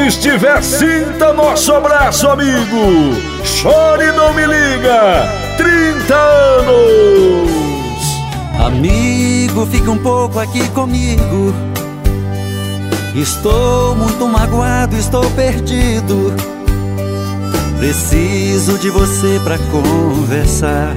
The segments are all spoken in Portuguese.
estiver, sinta nosso abraço, amigo. Chore, não me liga. 30 anos. Amigo, fique um pouco aqui comigo. Estou muito magoado, estou perdido. Preciso de você pra conversar.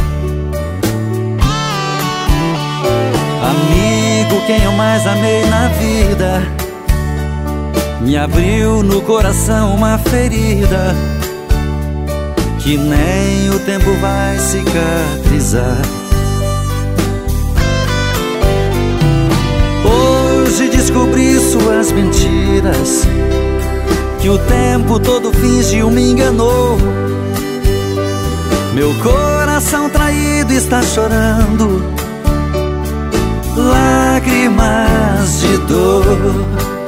Amigo, quem eu mais amei na vida, me abriu no coração uma ferida que nem o tempo vai cicatrizar. Hoje descobri suas mentiras, que o tempo todo fingiu, me enganou. Meu coração traído está chorando lágrimas de dor.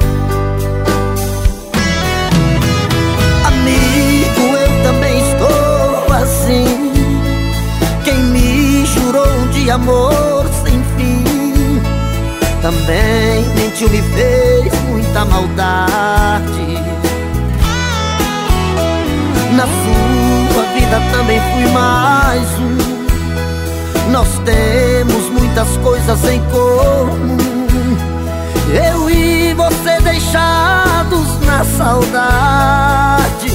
Amigo, eu também estou assim. Quem me jurou de amor sem fim também mentiu, me fez muita maldade. Na sua vida também fui mais um. Nós temos muitas coisas em comum, eu e você deixados na saudade.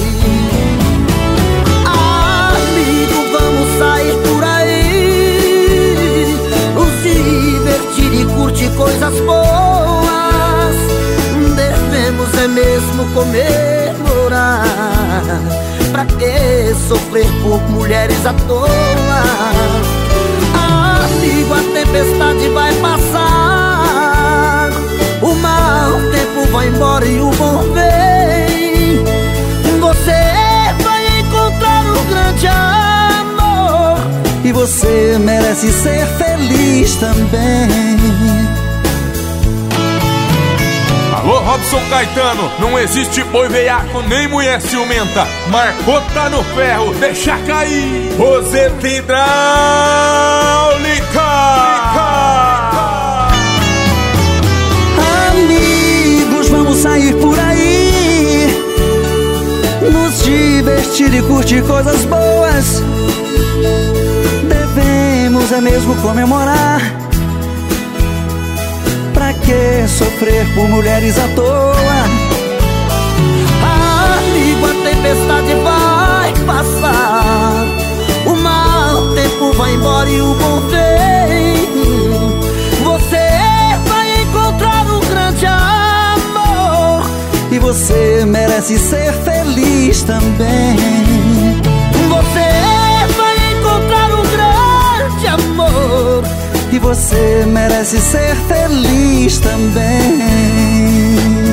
Amigo, vamos sair por aí, nos divertir e curtir coisas boas. Devemos é mesmo comemorar. Pra que sofrer por mulheres à toa? Amigo, a tempestade vai passar, o mau tempo vai embora e o bom vem. Você vai encontrar um grande amor e você merece ser feliz também. Alô, Robson Caetano, não existe boi veiaco nem mulher ciumenta. Marcou, tá no ferro, deixa cair. Roseta hidráulica. Amigos, vamos sair por aí, nos divertir e curtir coisas boas. Devemos é mesmo comemorar. Pra que sofrer por mulheres à toa? Amigo, a tempestade vai passar, o mau tempo vai embora e o bom vem. Você vai encontrar um grande amor e você merece ser feliz também. Você vai encontrar um grande amor e você merece ser feliz também.